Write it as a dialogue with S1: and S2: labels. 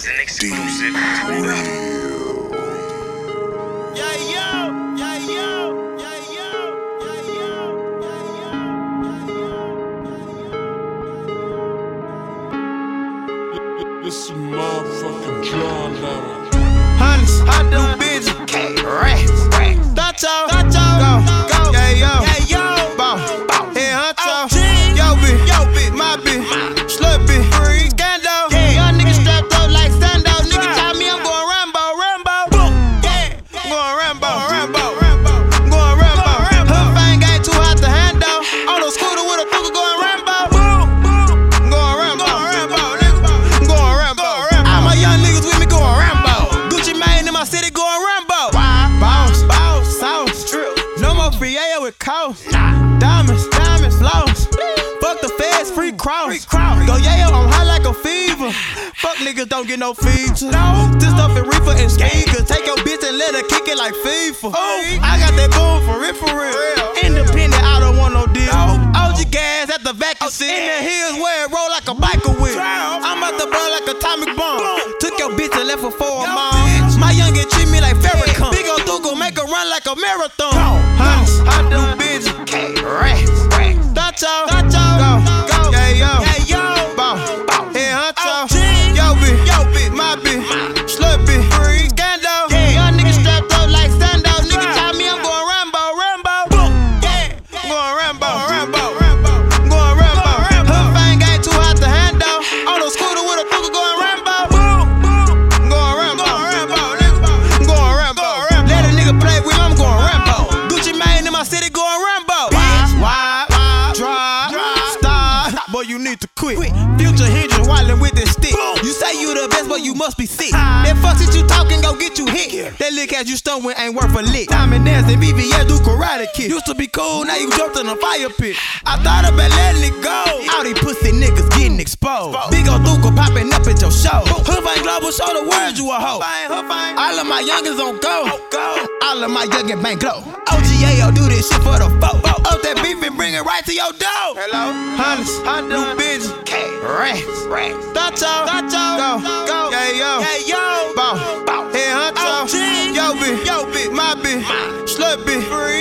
S1: is an exclusive.
S2: This a motherfucking John letter.
S3: Honest, I do busy. Racks, Dacho, go, yeah yo, ball, head huncho, yo bitch, my bitch, slut bitch, scandal, young niggas strapped up like Stando, nigga tell me I'm going Rambo, yeah, I'm going Rambo, her fang ain't too hot to handle, on the scooter with a fucker going Rambo, going Rambo, all my young niggas with me going Rambo, Gucci Mane in my city going Rambo, boss, sauce, no more Frieo with coast, diamonds, flows, fuck the feds, free cross, go yeah, I'm high like a fever, fuck niggas don't get no features, this stuff is reefer and speakers, take your bitch and let her kick it like FIFA, I got that boom for real, independent, I don't want no deal, OG gas at the vacuum seat, in the hills where it roll like a biker wheel, I'm out the burn like atomic bomb, took your bitch and left her for a mom, my youngin' treat me like Farrakhan, big ol' Dugo make her run like a marathon, I do busy, racks, Dacho, go, yeah yo, ball, head huncho, yo bitch, my bitch, slut bitch, scandal, young niggas strapped up like Stando, nigga tell me I'm going Rambo, yeah, I'm going Rambo, her fang ain't too hot to handle, on the scooter with a fucker going Rambo, going Rambo, let a nigga play with me, I'm going Rambo, Gucci Mane in my city going Rambo, wide, drive, stop, boy you need to quit, future hindrance wildin' with this stick, you say you the best but you must be sick, that fuck shit you talking go get you hit, that lick ass you stun with ain't worth a lick, diamond dancing, BBS do karate kick, used to be cool, now you jumped in a fire pit, I thought about letting it go, all these pussy niggas getting exposed, big ol' Duke popping up at your show, Hood ain't global, show the world you a hoe, all of my youngins on go, all of my youngin' bang glow, OGAO do this shit for the folk, up that beef and bring it right to your door, honest, I do busy, racks, Dacho, go, yeah yo, ball, head huncho, yo bitch, my bitch, slut bitch,